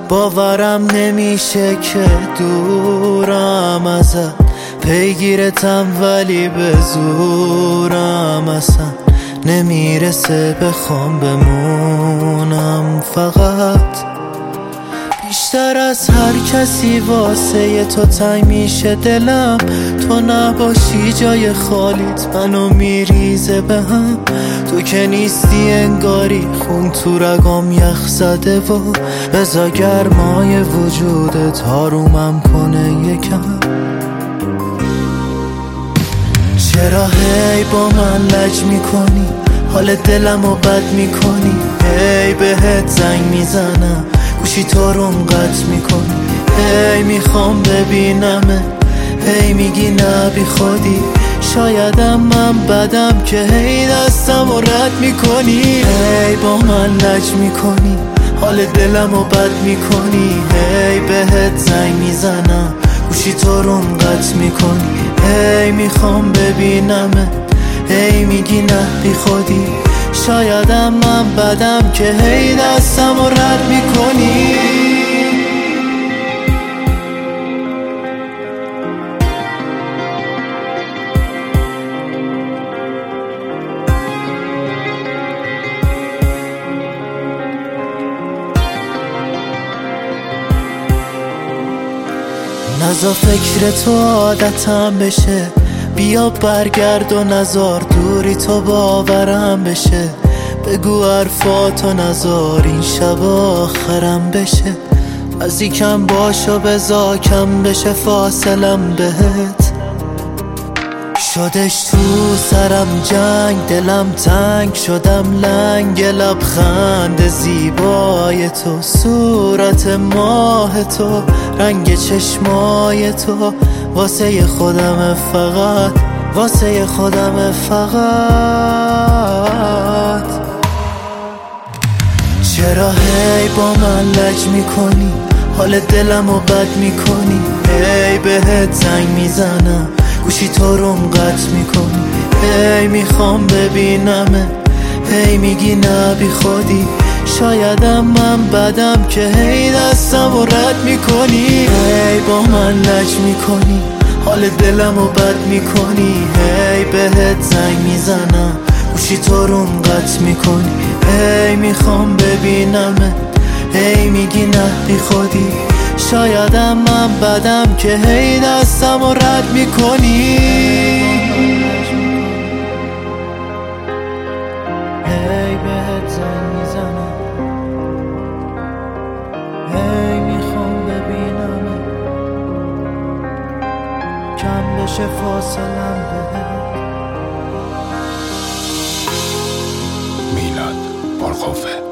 باورم نمیشه که دورم ازت، پیگیرتم ولی به زورم اصلا نمیرسه بخوام بمونم. فقط بیشتر از هر کسی واسه تو تنگ میشه دلم، تو نباشی جای خالیت منو میریزه به هم. تو که نیستی انگاری خون تو رگام یخ زده و بزا گرمای وجودت آرومم کنه یکم. چرا هی با من لج میکنی، حال دلمو بد میکنی، هی بهت زنگ میزنم گوشی تو روم قطع میکنی، هی میخوام ببینمه هی میگی نه بی خودی. شایدم من بدم که هی دستمو رد میکنی، هی با من لج میکنی، حال دلمو بد میکنی، هی بهت زنگ میزنم گوشی تو روم قطع میکنی، هی میخوام ببینمه هی میگی نه بی خودی. شایدم من بدم که هی دستمو رد میکنی. نزا فکر تو عادتم بشه، بیا برگرد و نزار دوری تو باورم بشه. بگو حرفاتو نزار این شب آخرم بشه، نزدیکم باش و بزا کم بشه فاصلم بهت. شدش تو سرم جنگ، دلم تنگ شدم لنگ، لبخند زیبای تو، صورت ماه تو، رنگ چشمای تو، واسه خودم فقط، واسه خودم فقط. چرا هی با من لج میکنی، حال دلمو بد میکنی، هی بهت زنگ میزنم گوشی تو روم قطع میکنی، هی میخوام ببینمه هی میگی نه بی خودی. شایدم من بدم که هی دستمو رد میکنی، هی با من لج میکنی، حال دلمو بد میکنی، هی بهت زنگ میزنم گوشی تو روم قطع میکنی، هی میخوام ببینمه هی میگی نه بی خودی. شایدم من بدم که هی دستمو رد میکنی، هی بهت زنگ میزنم هی میخوام ببینم کم بشه فاصلم بهت. میلاد پرخوفه.